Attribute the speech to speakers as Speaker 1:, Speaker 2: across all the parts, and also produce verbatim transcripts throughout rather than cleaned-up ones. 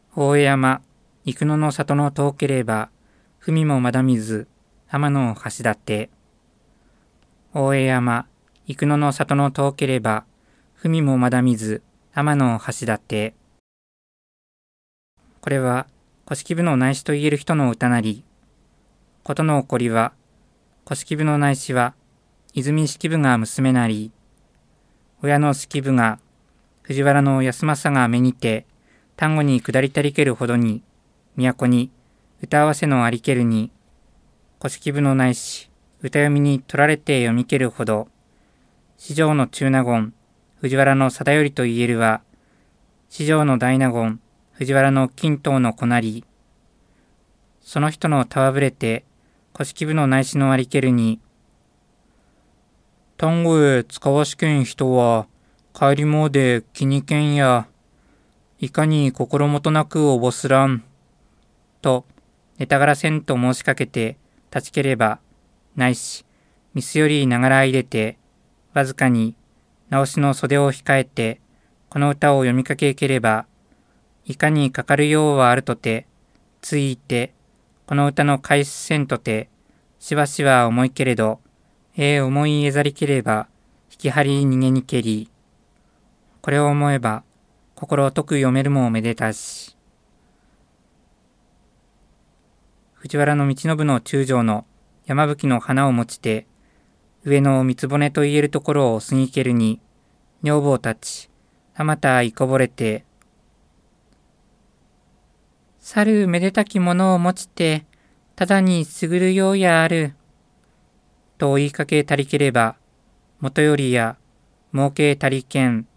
Speaker 1: 大江山、幾野の里の遠ければ、文もまだ見ず、天の橋立て。大江山、幾野の里の遠ければ、文もまだ見ず、天の橋立て。これは、古式部の内史と言える人の歌なり。ことの起こりは、古式部の内史は、泉式部が娘なり。親の式部が、藤原の安政が目にて、丹後に下りたりけるほどに、都に歌合わせのありけるに、古式部のないし、歌読みに取られて読みけるほど、四条の中納言、藤原の定頼と言えるは、四条の大納言、藤原の金刀の子なり、その人のたわぶれて、古式部のないしのありけるに、丹後へ使わしけん人は、帰りもうで気にけんや、いかに心もとなくおぼすらん。と、ネタがらせんと申しかけて、立ちければ、ないし、ミスよりながら入れて、わずかに、直しの袖を控えて、この歌を読みかけければ、いかにかかるようはあるとて、ついて、この歌の開始せんとて、しばしば重いけれど、ええ思いえざりければ、引き張り逃げにけり。これを思えば、心を解く読めるもめでたし。藤原道信の中将の山吹の花を持ちて、上の三つ骨と言えるところを過ぎけるに、女房たち、あまたいこぼれて、去るめでたきものを持ちて、ただにすぐるようやある。と言いかけたりければ、もとよりや、儲けたりけん。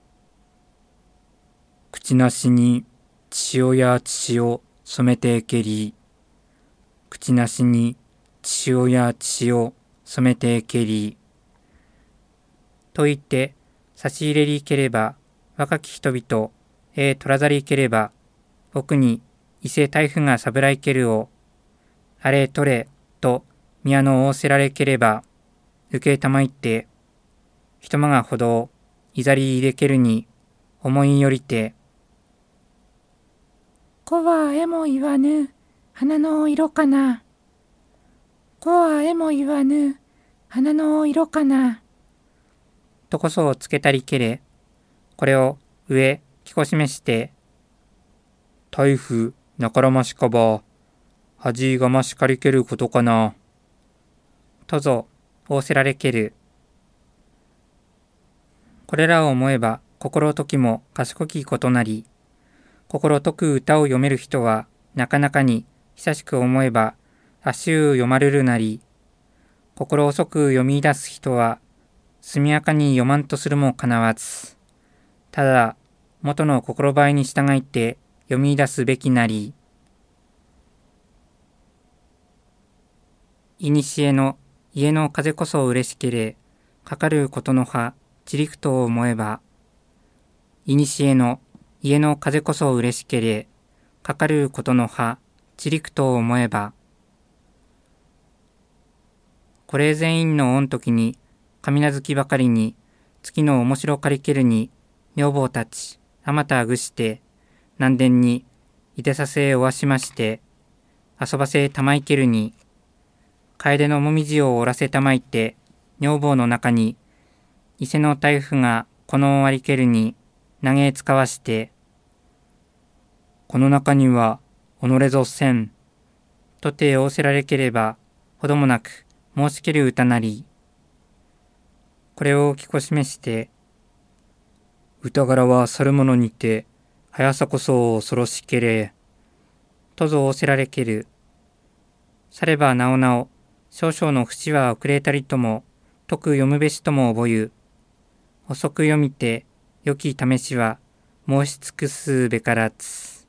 Speaker 1: 口なしに血をや血を染めてけり。口なしに血をや血を染めてけり。と言って、差し入れりければ、若き人々、ええ取らざりければ、奥に伊勢台風がさぶらいけるを、あれ取れ、と宮の仰せられければ、受けたまいって、人間がほどをいざり入れけるに、思いよりて、子はえも言わぬ、花の色かな。子はえも言わぬ、花の色かな。とこそをつけたりけれ、これを上、きこしめして、台風、なからましかば、恥がましかりけることかな。とぞ、仰せられける。これらを思えば、心解きも賢きことなり、心解く歌を読める人は、なかなかに久しく思えば、足う読まれるなり、心遅く読み出す人は、速やかに読まんとするもかなわず、ただ、元の心ばえに従いて読み出すべきなり、いにしえの家の風こそ嬉しけれ、かかることの葉、ちりくと思えば、いにしえの家の風こそ嬉しけれ、かかることの葉、ちりくと思えば、これ全員の御時に、神なずきばかりに、月の面白かりけるに、女房たち、あまたあぐして、南殿に、いてさせおわしまして、遊ばせたまいけるに、楓のもみじをおらせたまいて、女房の中に、伊勢の台風がこのありけるに、投げつかわして、この中には、己ぞせん、とて仰せられければ、ほどもなく、申しける歌なり。これを聞こしめして、歌柄は去る者にて、速さこそ恐ろしけれ、とぞ仰せられける。さればなおなお、少々の節は遅れたりとも、解く読むべしとも覚ゆ。遅く読みて、良き試しは、申し尽くすべからつ。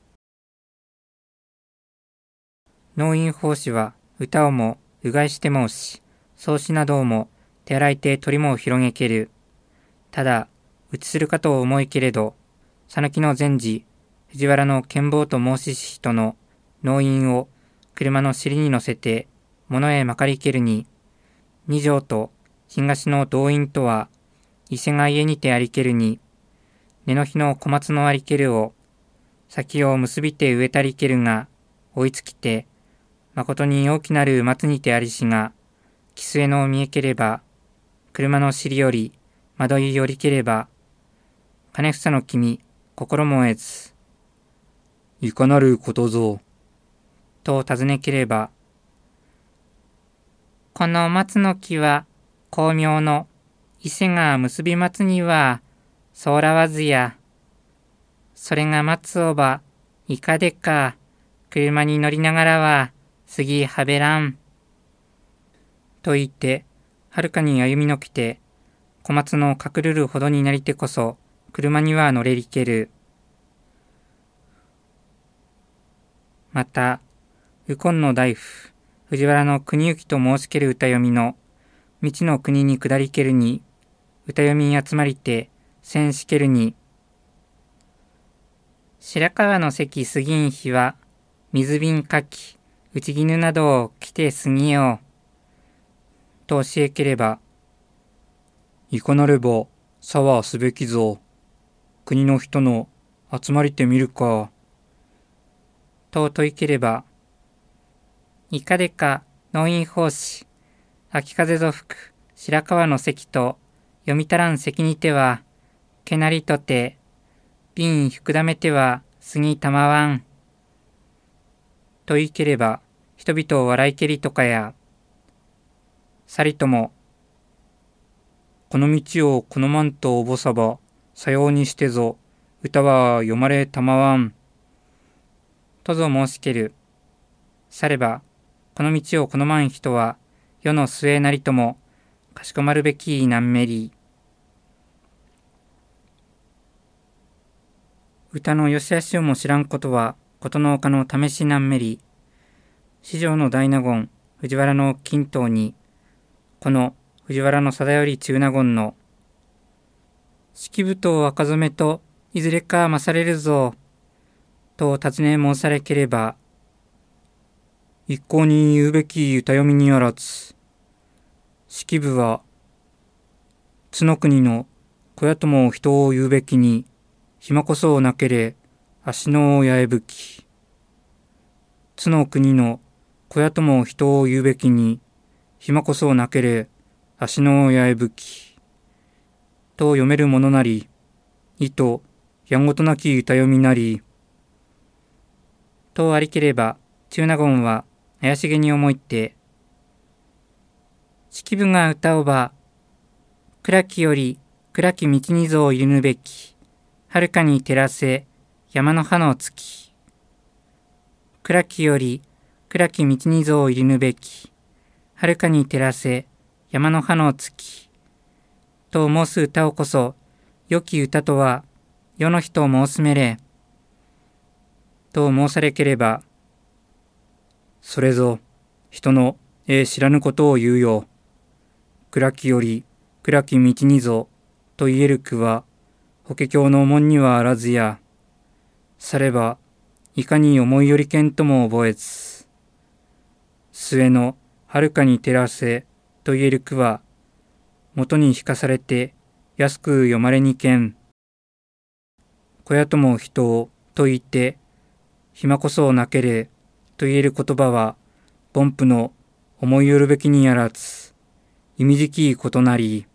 Speaker 1: 農院法師は、歌をも、うがいして申し、草子などをも、手洗いて鳥も広げける。ただ、うちするかと思いけれど、さぬきの前時、藤原の剣坊と申しし人の農院を車の尻に乗せて、物へまかりけるに、二条と東の動員とは、伊勢が家にてありけるに、根の日の小松のありけるを、 先を結びて植えたりけるが、追いつきて、まことに大きなる松にてありしが、木末の見えければ、車の尻より、窓いよりければ、金房の君、心も得ず。
Speaker 2: いかなることぞ。
Speaker 1: と尋ねければ、この松の木は、巧妙の、伊勢が結び松には、そうらわずや。それが松をば、いかでか、車に乗りながらは、杉はべらん。と言って、はるかに歩みのきて、小松の隠るるほどになりてこそ、車には乗れりける。また、右近の大夫、藤原の国行と申しける歌読みの、道の国に下りけるに、歌読みに集まりて、戦しけるに、白川の関杉ん日は、水瓶かき、内絹などを着て過ぎよう。と教えければ、
Speaker 2: いかなれば、さはすべきぞ。国の人の集まりてみるか。
Speaker 1: と問いければ、いかでか農院法師、秋風ぞ吹く白川の関と読み足らん関にては、けなりとて、瓶ふくだめては杉たまわん。と言いければ、人々を笑いけりとかや、さりとも、
Speaker 2: この道をこのまんとおぼさば、さようにしてぞ、歌は読まれたまわん。
Speaker 1: とぞ申しける。されば、この道をこのまん人は、世の末なりとも、かしこまるべきなんめり。歌のよしあしをも知らんことは、ことのほかの試しなんめり。四条の大納言、藤原の金刀に、この藤原の貞より中納言の、式部と赤染めといずれか勝れるぞ、と尋ね申されければ、
Speaker 2: 一向に言うべき歌読みにあらず、式部は、津の国の小屋とも人を言うべきに、暇こそなけれ、足の八重ぶき。津の国の小屋とも人を言うべきに、暇こそなけれ、足の八重ぶき。と読めるものなり、意とやんごとなき歌読みなり。
Speaker 1: とありければ、中納言は怪しげに思いって、式部が歌おば、暗きより暗き道にぞを入るべき、はるかに照らせ山の葉の月。暗きより暗き道にぞを入るべき、はるかに照らせ山の葉の月。と申す歌をこそ、良き歌とは、世の人を申すめれ。と申されければ、
Speaker 2: それぞ、人のええ知らぬことを言うよ。暗きより暗き道にぞ、と言える句は、法華経の門にはあらずや。されば、いかに思いよりけんとも覚えず。末のはるかに照らせ、と言える句は、元に引かされて安く読まれにけん。小屋とも人をと言って、暇こそなけれと言える言葉は、凡夫の思いよるべきにあらず、意味じきことなり。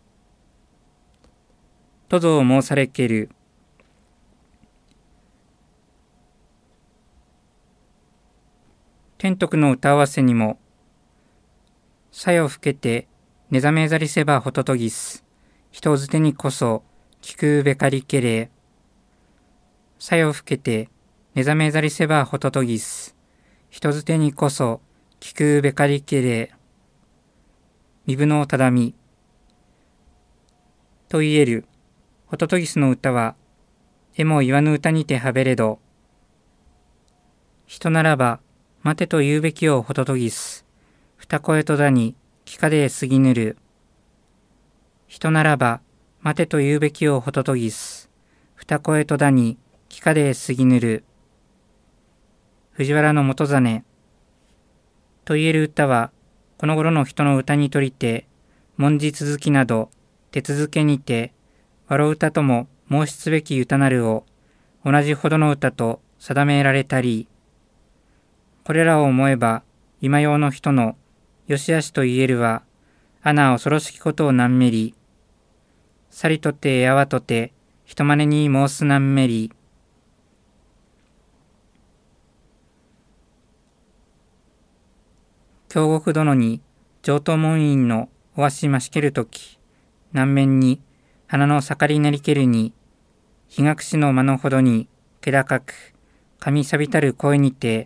Speaker 1: とぞ申されける。天徳の歌合わせにも、さよふけて、目覚めざりせばほととぎす。人づてにこそ、聞くべかりけれ。さよふけて、目覚めざりせばほととぎす。人づてにこそ、聞くべかりけれ。身分のただみ。と言える、ホトトギスの歌は、えも言わぬ歌にてはべれど、人ならば、待てと言うべきをホトトギス。二声とだに、聞かで過ぎぬる。人ならば、待てと言うべきをホトトギス。二声とだに、聞かで過ぎぬる。藤原の元実。と言える歌は、この頃の人の歌にとりて、文字続きなど、手続けにて、わろ歌とも申しすべき歌なるを、同じほどの歌と定められたり、これらを思えば今用の人のよしあしと言えるは、あな恐ろしきことをなんめり、さりとてやわとて人真似に申すなんめり、京極殿に上等門院のおわしましけるとき、南面に花の盛りなりけるに、日隠しの間のほどに気高く、髪さびたる声にて、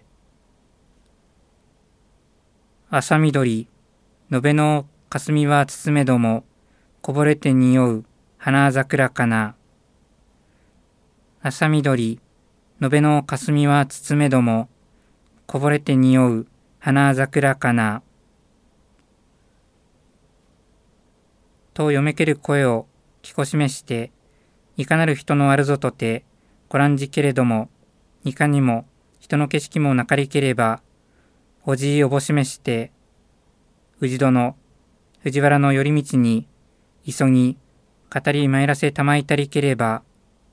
Speaker 1: 朝緑、延べの霞は包めども、こぼれて匂う花桜かな。朝緑、延べの霞は包めども、こぼれて匂う花桜かな。と読めける声を聞こしめして、いかなる人のあるぞとて、ご覧じけれども、いかにも人の景色もなかりければ、おじいおぼしめして、氏殿、藤原の寄り道に、急ぎ、語り参らせたまいたりければ、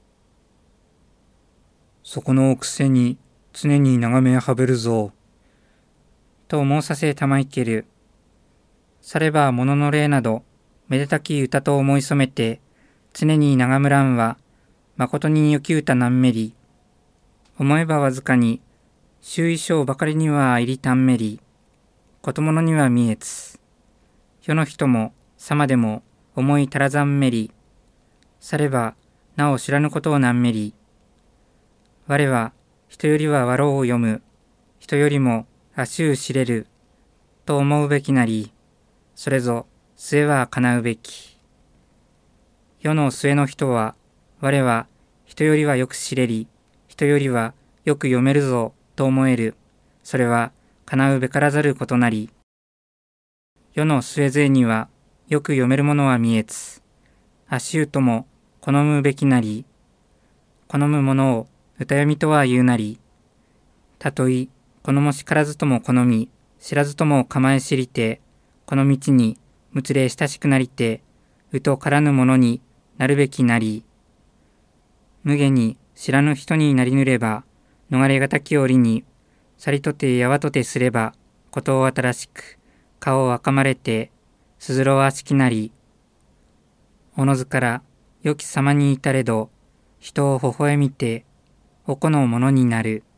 Speaker 2: そこのくせに常に眺めはべるぞ。
Speaker 1: と申させたまいける。されば物の礼など、めでたき歌と思い染めて、常に眺むらんは、まことによき歌なんめり。思えばわずかに、周囲章ばかりには入りたんめり。ことものには見えつ。世の人も、様でも、思い足らざんめり。されば、なお知らぬことをなんめり。我は、人よりはわろうを読む。人よりも、足う知れる。と思うべきなり。それぞ、末は叶うべき。世の末の人は、我は人よりはよく知れり、人よりはよく読めるぞと思える。それは叶うべからざることなり。世の末勢にはよく読めるものは見えつ。足うとも好むべきなり。好むものを歌読みとは言うなり。たとえ好もしからずとも好み、知らずとも構え知りて、この道にむつれ親しくなりて、うとからぬものになるべきなり。無下に知らぬ人になりぬれば、逃れがたき折に、さりとてやわとてすれば、ことを新しく、顔を赤まれて、すずろわしきなり。おのずから良き様に至れど、人を微笑みて、おこのものになる。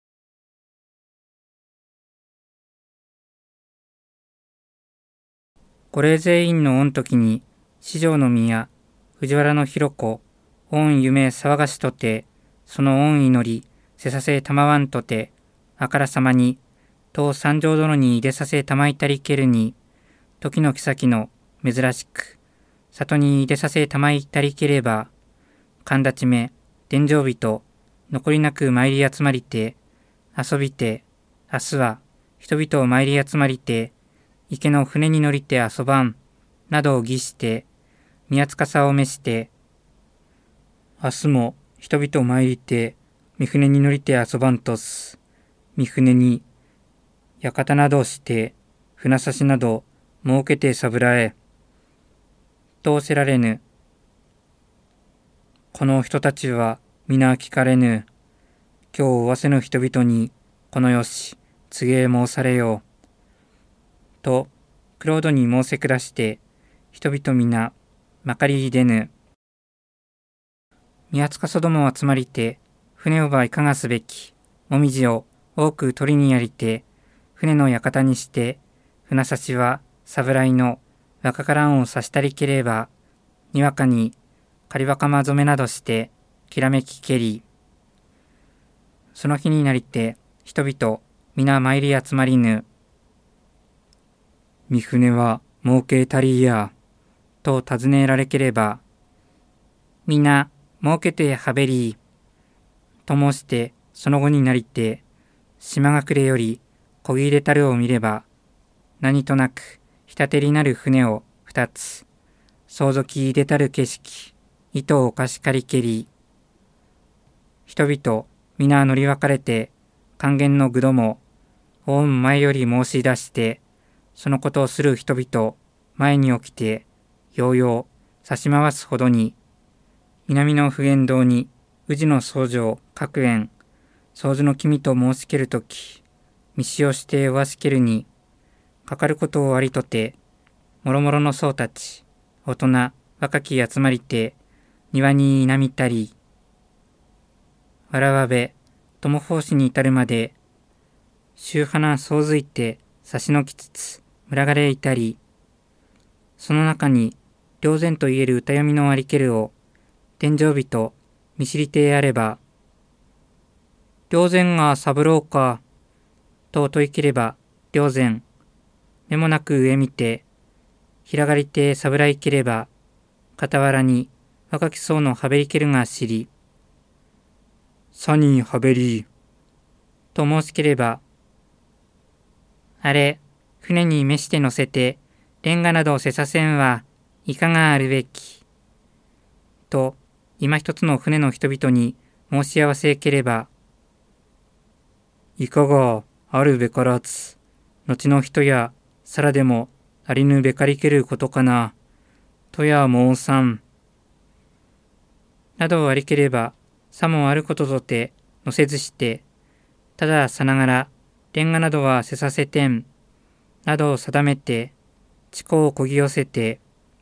Speaker 1: ご霊全員の御時に、四条の宮、藤原の広子、御夢騒がしとて、その御祈り、せさせたまわんとて、あからさまに、当三条殿にいでさせたまいたりけるに、時の妃の珍しく、里にいでさせたまいたりければ、神立ちめ、殿上人、残りなく参り集まりて、遊びて、明日は人々を参り集まりて、池の船に乗りて遊ばん、などを儀して、宮つかさを召して、明日も人々参りて、三船に乗りて遊ばんとす。三船に、館などして、船差しなど設けてさぶらえ。とおせられぬ。この人たちは皆聞かれぬ。今日おわせぬ人々に、このよし、告げ申されよ。と、クロードに申せ下して、人々皆、まかり出ぬ。宮塚そども集まりて、船をばいかがすべき、もみじを多く取りにやりて、船の館にして、船差しは侍の若からんを差したりければ、にわかに仮若ま染めなどして、きらめきけり。その日になりて、人々、皆参り集まりぬ。
Speaker 2: 三船は儲けたりや、
Speaker 1: と尋ねられければ、皆儲けてはべり、と申してその後になりて、島隠れよりこぎ入れたるを見れば、何となくひたてりなる船を二つ、相続入れたる景色、糸を貸し借りけり、人々皆乗り分かれて、還元の具ども、御前より申し出して、そのことをする人々、前に起きて、ようよう差し回すほどに、南の普賢堂に、宇治の僧正各園、 掃除の君と申しけるとき、密使をしておわしけるに、かかることをありとて、もろもろの僧たち、大人、若き集まりて、庭になみたり、わらわべ、友奉仕に至るまで、宗花総づいて差しのきつつ、群がれいたり、その中に、良然と言える歌読みのありけるを、天井人、見知りてあれば、良然が三郎か、と問いければ、良然、目もなく上見て、ひらがりてさぶらいければ、傍らに若き僧のはべりけるが知り、
Speaker 2: さにはべり、
Speaker 1: と申しければ、あれ、船に召して乗せて、レンガなどをせさせんは、いかがあるべき。と、今一つの船の人々に申し合わせければ、
Speaker 2: いかがあるべからず、後の人や、さらでも、ありぬべかりけることかな、とや申さん。
Speaker 1: などありければ、さもあることとて、乗せずして、たださながら、レンガなどはせさせてん、などを定めて、地高をこぎ寄せて、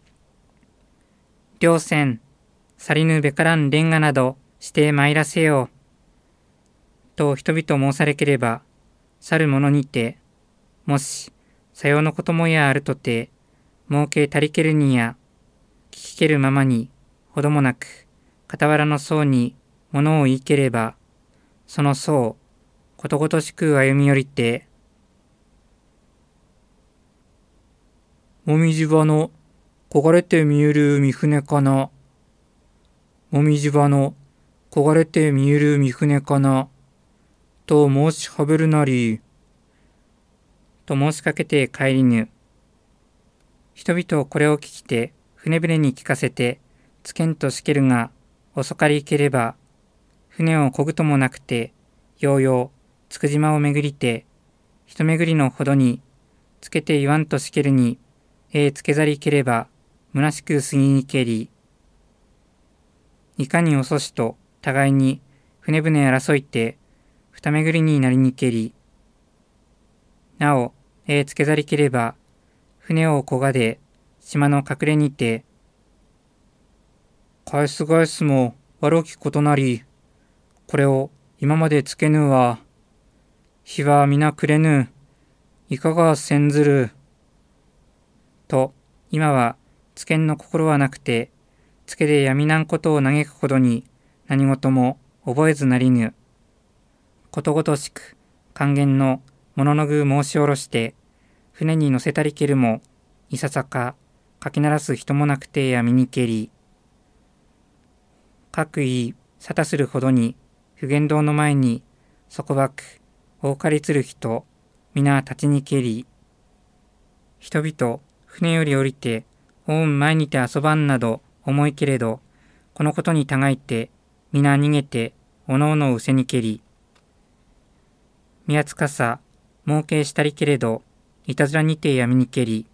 Speaker 1: 両船、さりぬべからんレンガなどしてまいらせよ。と人々申されければ、去る者にて、もし、さようのこともやあるとて、儲け足りけるにや、聞きけるままに、ほどもなく、傍らの僧に物を言いければ、その僧、ことごとしく歩み寄りて、
Speaker 2: もみじ場の焦がれて見ゆる三船かな。もみじ場の焦がれて見ゆる三船かな。と申しはべるなり。
Speaker 1: と申しかけて帰りぬ。人々これを聞きて、船船に聞かせて、つけんとしけるが、遅かりければ、船をこぐともなくて、ようよう、つく島をめぐりて、人めぐりのほどに、つけて言わんとしけるに、ええつけざりければ、むなしく過ぎにけり。いかに遅しと、互いに、船船争いて、二めぐりになりにけり。なお、ええつけざりければ、船をこがで、島の隠れにて、
Speaker 2: 返す返すも悪きことなり、これを今までつけぬは、日は皆くれぬ、いかがせんずる。
Speaker 1: と、今は、つけんの心はなくて、つけで闇なんことを嘆くほどに、何事も覚えずなりぬ。ことごとしく、還元のもののぐ申し下ろして、船に乗せたりけるも、いささか、かきならす人もなくて闇にけり。かくいい、沙汰するほどに、普賢堂の前に、そこばく、大かりつる人、皆立ちにけり。人々、船より降りて、大ん前にて遊ばんなど、思いけれど、このことにたがいて、皆逃げて、おのおのうせにけり。宮つかさ、儲けしたりけれど、いたずらにて闇にけり。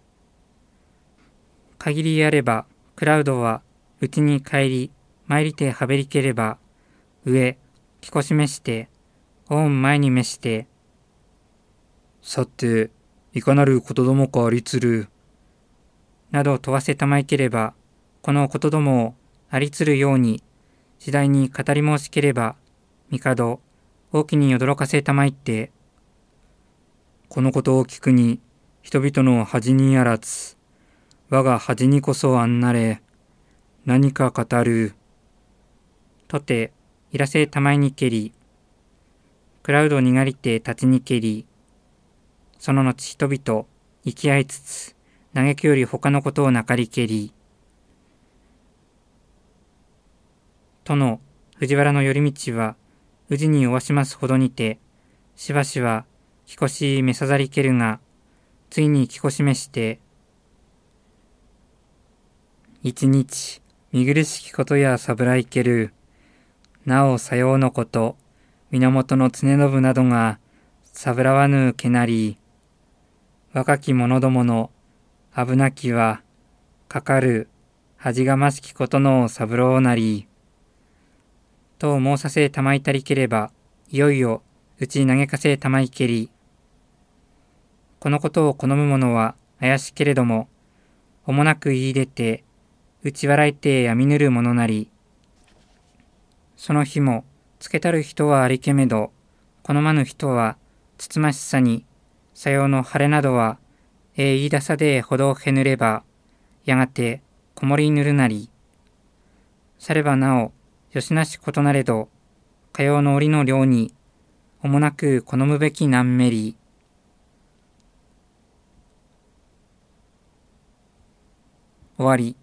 Speaker 1: 限りあれば、クラウドは、うちに帰り、参りてはべりければ、上、きこしめして、おん前に召して、
Speaker 2: さて、いかなることどもかありつる。
Speaker 1: など問わせたまいければ、このことどもをありつるように、次第に語り申しければ、帝、大きに驚かせたまいって、
Speaker 2: このことを聞くに、人々の恥にあらず、我が恥にこそあんなれ、何か語る。
Speaker 1: とて、いらせたまいにけり、クラウドにがりて立ちにけり、その後人々、生き合いつつ、嘆きより他のことをなかりけり。との藤原の寄り道は、宇治におわしますほどにて、しばしば、きこしめさざりけるが、ついにきこしめして、一日、見苦しきことやさぶらいける。なおさようのこと、源の常信などが、さぶらわぬけなり。若き者どもの、危なきは、かかる、恥がましきことのさぶろうなり。と申させたまいたりければ、 いよいようち投げかせたまいけり。このことを好む者は怪しけれども、おもなく言い出て、うち笑いてやみぬるものなり。その日もつけたる人はありけめど、好まぬ人はつつましさに、さようの晴れなどは、ええ言い出さでほどへぬれば、やがてこもりぬるなり。さればなお、よしなしことなれど、かようの折の量に、おもなく好むべきなんめり。終わり。